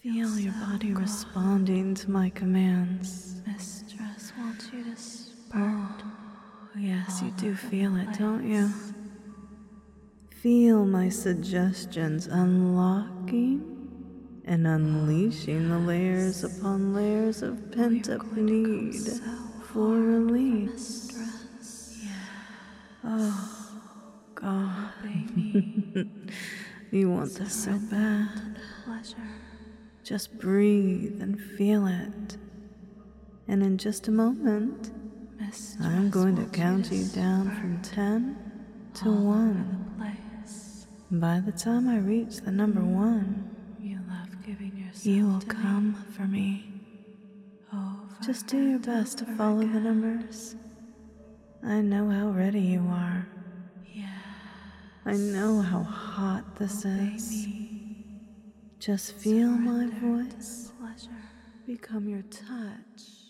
Feel your body responding to my commands. Mistress wants you to spurt. Yes, you do feel it, don't you? Feel my suggestions unlocking and unleashing the layers upon layers of pent-up need for release. Oh, God. You want this so bad. Just breathe and feel it. And in just a moment, I'm going to count you down from 10 to 1. By the time I reach the number 1, you will come for me. Just do your best to follow the numbers. I know how ready you are. I know how hot this is. Just feel my voice become your touch.